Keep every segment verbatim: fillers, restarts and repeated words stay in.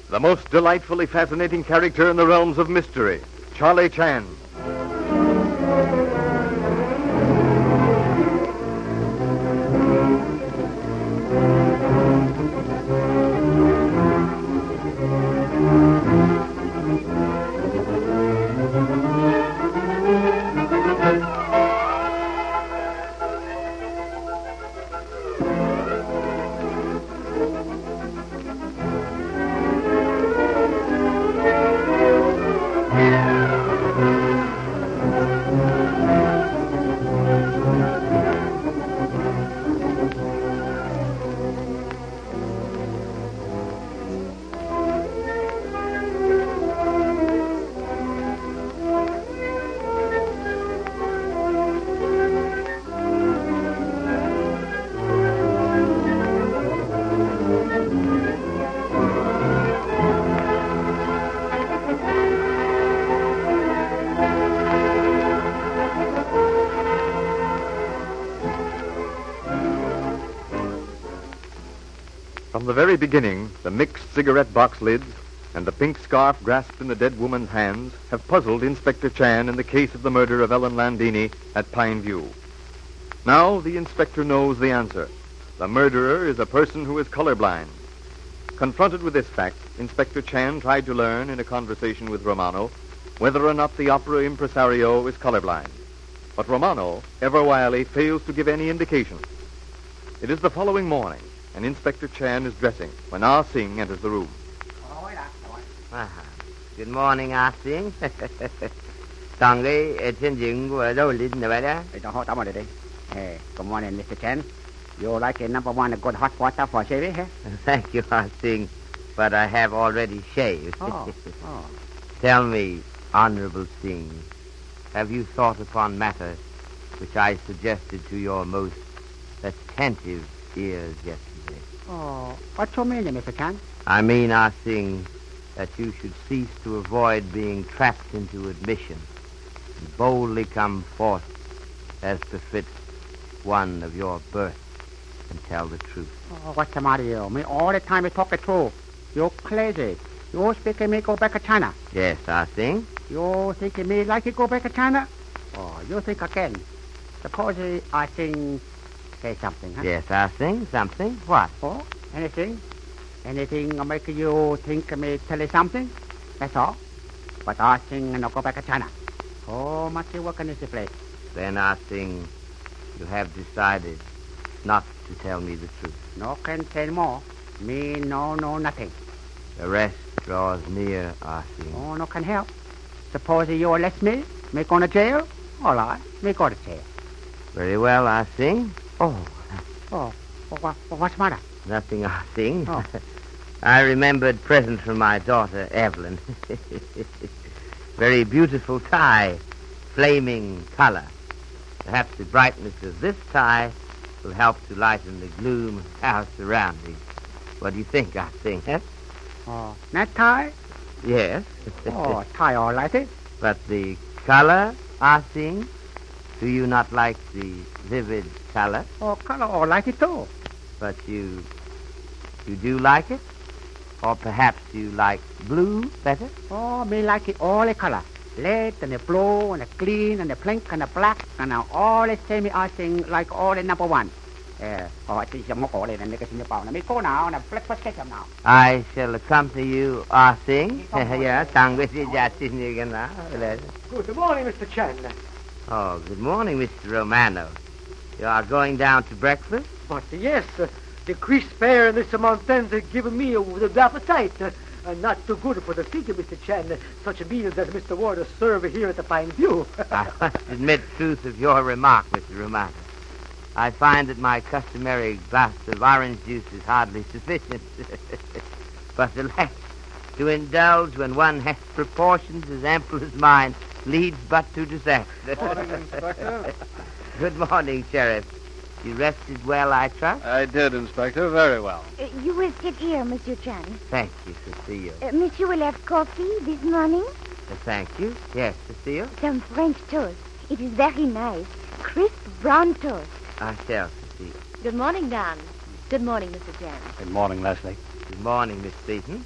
the most delightfully fascinating character in the realms of mystery, Charlie Chan. From the very beginning, the mixed cigarette box lids and the pink scarf grasped in the dead woman's hands have puzzled Inspector Chan in the case of the murder of Ellen Landini at Pine View. Now the inspector knows the answer. The murderer is a person who is colorblind. Confronted with this fact, Inspector Chan tried to learn in a conversation with Romano whether or not the opera impresario is colorblind. But Romano, ever wily, fails to give any indication. It is the following morning, and Inspector Chan is dressing when Ah Sing enters the room. À, good morning, Ah Sing. Toàn cái trên dựng của đâu lên vậy đó? Don't hold on today. Hey, good morning, Mister Chen. You like a number one good hot water for shaving, eh? Thank you, Ah Sing, but I have already shaved. Oh, oh. Tell me, Honorable Sing, have you thought upon matters which I suggested to your most attentive ears yesterday? Oh, what you mean, Mister Chan? I mean, Ah Sing, that you should cease to avoid being trapped into admission and boldly come forth as befits one of your birth and tell the truth. Oh, what's the matter, you? Me all the time you talk the truth. You're crazy. You speaking me go back to China. Yes, Ah Sing. You thinking me like you go back to China? Oh, you think again. Suppose I think say something, huh? Yes, Ah Sing. Something? What? Oh, anything? Anything make you think me tell you something? That's all. But I think not go back to China. Oh, must you work in this place? Then, Ah Sing, you have decided not to tell me the truth. No can say more. Me no, no, nothing. The rest draws near, Ah Sing. Oh, no can help. Suppose you arrest me, me go to jail? All right, me go to jail. Very well, Ah Sing. Oh. Oh, what, what's the matter? Nothing, Ah Sing. Oh. I remembered present from my daughter, Evelyn. Very beautiful tie, flaming color. Perhaps the brightness of this tie will help to lighten the gloom of our surroundings. What do you think, Ah Sing? Huh? Oh, that tie? Yes. Oh, tie all right, eh? But the color, Ah Sing? Do you not like the vivid color? Oh, color all right it too. But you, you do like it? Or perhaps you like blue better? Oh, me like it all the color. Red and the blue and the green and the pink and the black and all the same I think like all the number one. Eh, oh, chị sẽ ngốc cổ lên này cái xin bảo là mấy cô nào là black first second nào. I shall accompany you, Ah Sing. Yeah, thank you, Good morning, Mister Chen. Oh, good morning, Mister Romano. You are going down to breakfast? But yes, uh, the crisp air and this mountains have given me uh, the appetite. Uh, uh, not too good for the figure, Mister Chen. Uh, such meals as Mister Warder serve here at the Pine View. I must admit the truth of your remark, Mister Romano. I find that my customary glass of orange juice is hardly sufficient. But alas, to indulge when one has proportions as ample as mine leads but to disaster. Morning, Inspector. Good morning, Sheriff. You rested well, I trust? I did, Inspector, very well. Uh, you will sit here, Monsieur Chan. Thank you, Cecile. Uh, Monsieur will have coffee this morning? Uh, thank you. Yes, Cecile? Some French toast. It is very nice. Crisp brown toast. I shall, Cecile. Good morning, Dan. Good morning, Mister Chan. Good morning, Leslie. Good morning, Miss Beaton.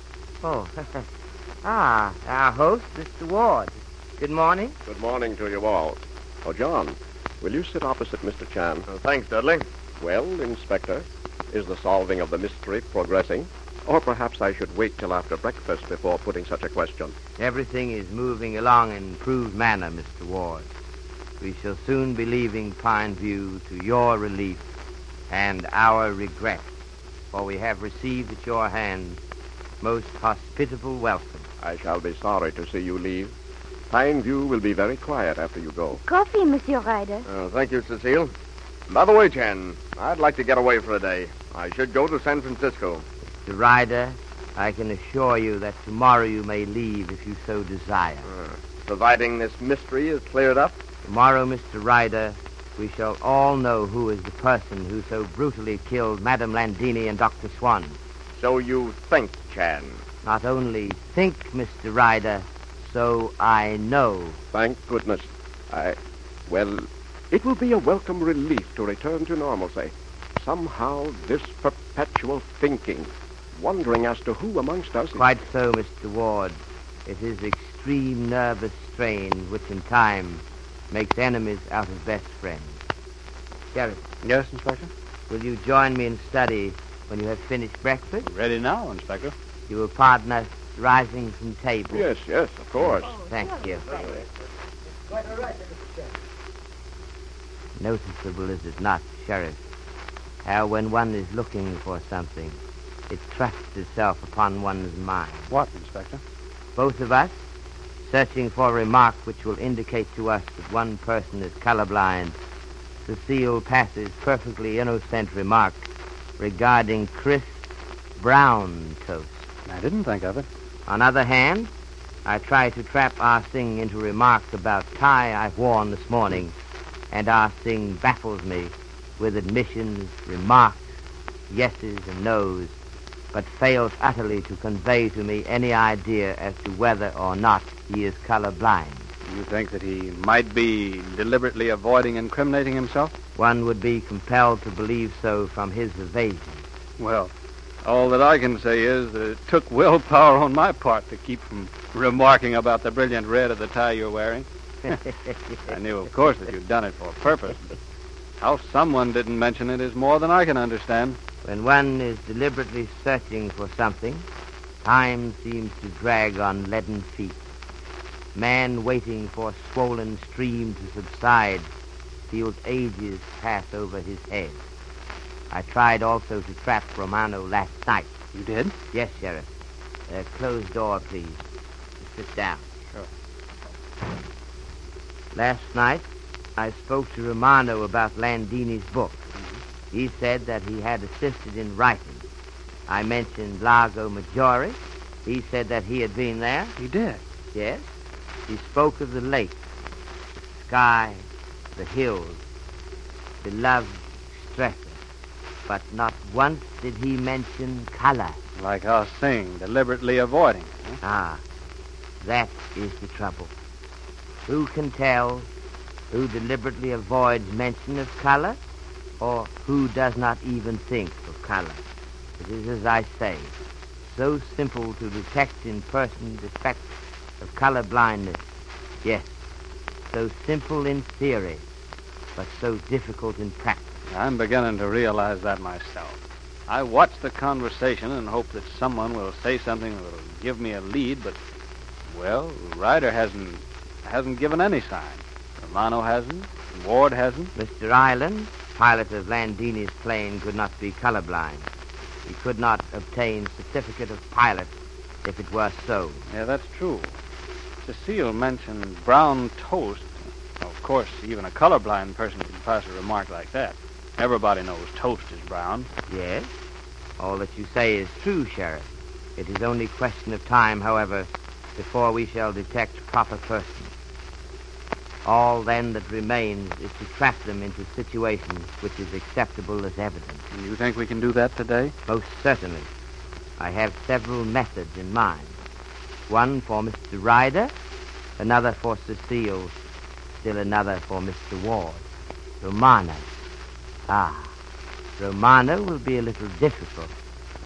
Oh, ah, our host, Mister Ward. Good morning. Good morning to you all. Oh, John, will you sit opposite Mister Chan? Uh, thanks, Dudley. Well, Inspector, is the solving of the mystery progressing? Or perhaps I should wait till after breakfast before putting such a question. Everything is moving along in improved manner, Mister Ward. We shall soon be leaving Pine View to your relief and our regret, for we have received at your hands most hospitable welcome. I shall be sorry to see you leave. Pine View will be very quiet after you go. Coffee, Monsieur Ryder. Uh, thank you, Cecile. By the way, Chan, I'd like to get away for a day. I should go to San Francisco. Mister Ryder, I can assure you that tomorrow you may leave if you so desire. Uh, providing this mystery is cleared up? Tomorrow, Mister Ryder, we shall all know who is the person who so brutally killed Madame Landini and Doctor Swan. So you think, Chan? Not only think, Mister Ryder, so I know. Thank goodness. I... Well, it will be a welcome relief to return to normalcy. Somehow, this perpetual thinking, wondering as to who amongst us... is- Quite so, Mister Ward. It is extreme nervous strain which in time makes enemies out of best friends. Sheriff, Yes, Inspector? will you join me in study when you have finished breakfast? Ready now, Inspector. You will pardon us rising from table. Yes, yes, of course. Thank you. Quite all right, Mister Chan. Noticeable, is it not, Sheriff, how when one is looking for something, it thrusts itself upon one's mind. What, Inspector? Both of us, searching for a remark which will indicate to us that one person is colorblind, Cecile passes perfectly innocent remark regarding crisp brown toast. I didn't think of it. On other hand, I try to trap Ah Sing into remarks about tie I've worn this morning, and Ah Sing baffles me with admissions, remarks, yeses and nos, but fails utterly to convey to me any idea as to whether or not he is colorblind. You think that he might be deliberately avoiding incriminating himself? One would be compelled to believe so from his evasion. Well, all that I can say is that it took willpower on my part to keep from remarking about the brilliant red of the tie you're wearing. I knew, of course, that you'd done it for a purpose. But how someone didn't mention it is more than I can understand. When one is deliberately searching for something, time seems to drag on leaden feet. Man waiting for a swollen stream to subside feels ages pass over his head. I tried also to trap Romano last night. You did? Yes, Sheriff. Uh, closed door, please. Sit down. Sure. Last night, I spoke to Romano about Landini's book. Mm-hmm. He said that he had assisted in writing. I mentioned Lago Maggiore. He said that he had been there. He did. Yes. He spoke of the lake, the sky, the hills, beloved Stresa. But not once did he mention color. Like us Sing, deliberately avoiding it, huh? Ah, that is the trouble. Who can tell who deliberately avoids mention of color, or who does not even think of color? It is, as I say, so simple to detect in person defects of color blindness. Yes, so simple in theory, but so difficult in practice. I'm beginning to realize that myself. I watch the conversation and hope that someone will say something that will give me a lead, but, well, Ryder hasn't hasn't given any sign. Romano hasn't. Ward hasn't. Mister Island, pilot of Landini's plane, could not be colorblind. He could not obtain certificate of pilot if it were so. Yeah, that's true. Cecile mentioned brown toast. Of course, even a colorblind person can pass a remark like that. Everybody knows toast is brown. Yes, all that you say is true, Sheriff. It is only a question of time, however, before we shall detect proper persons. All then that remains is to trap them into situations which is acceptable as evidence. You think we can do that today? Most certainly. I have several methods in mind. One for Mister Ryder, another for Cecile, still another for Mister Ward. Romano. Ah, Romano will be a little difficult.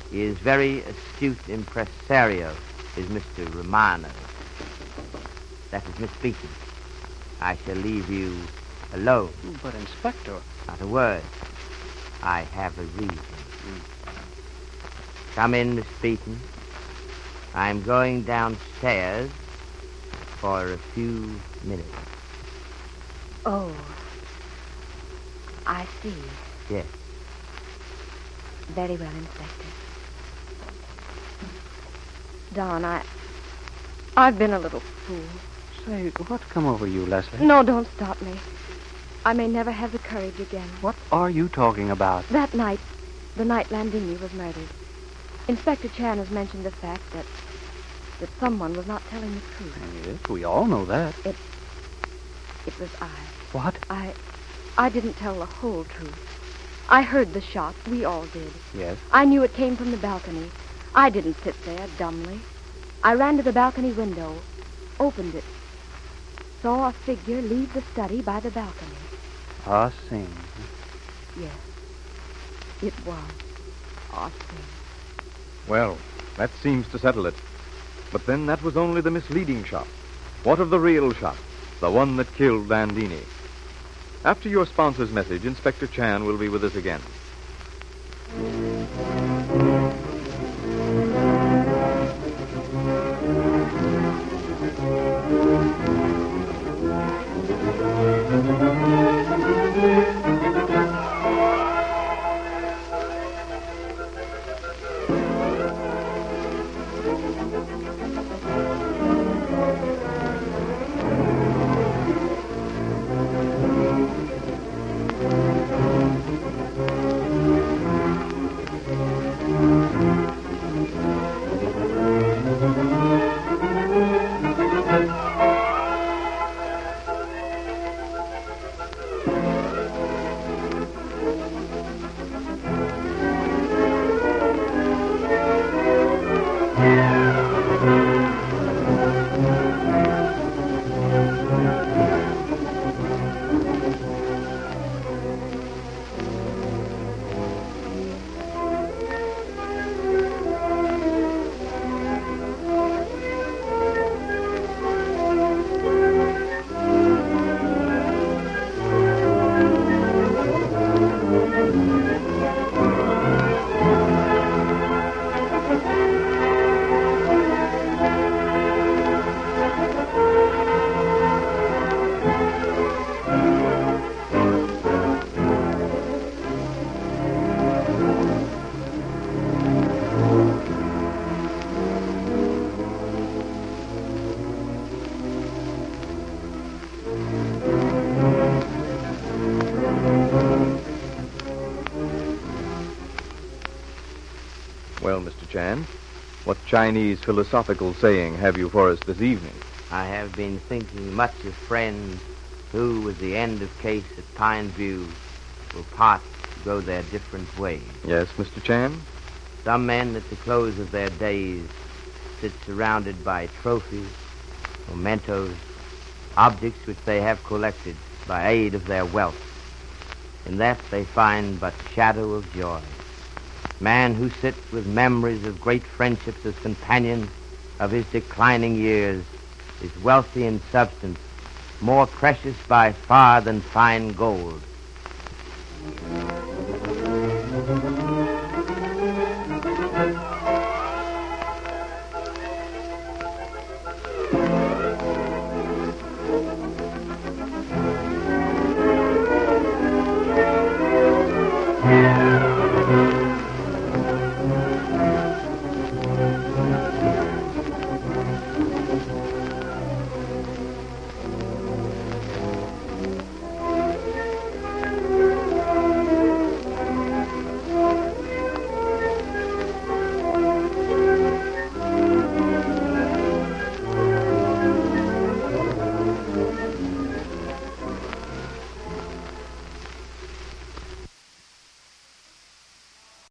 He is very astute impresario, is Mister Romano. That is Miss Beaton. I shall leave you alone. But, Inspector... Not a word. I have a reason. Come in, Miss Beaton. I'm going downstairs for a few minutes. Oh. I see. Yes. Very well, Inspector. Don, I... I've been a little fool. Say, what's come over you, Leslie? No, don't stop me. I may never have the courage again. What are you talking about? That night, the night Landini was murdered, Inspector Chan has mentioned the fact that that someone was not telling the truth. Yes, we all know that. It it was I. What? I I didn't tell the whole truth. I heard the shot. We all did. Yes? I knew it came from the balcony. I didn't sit there dumbly. I ran to the balcony window, opened it, saw a figure leave the study by the balcony. Ah Sing. Yes, it was Ah Sing. Well, that seems to settle it. But then that was only the misleading shot. What of the real shot? The one that killed Landini? After your sponsor's message, Inspector Chan will be with us again. Well, Mister Chan, what Chinese philosophical saying have you for us this evening? I have been thinking much of friends who, with the end of case at Pine View, will part to go their different ways. Yes, Mister Chan? Some men at the close of their days sit surrounded by trophies, mementos, objects which they have collected by aid of their wealth. In that they find but shadow of joy. Man who sits with memories of great friendships as companions of his declining years is wealthy in substance, more precious by far than fine gold.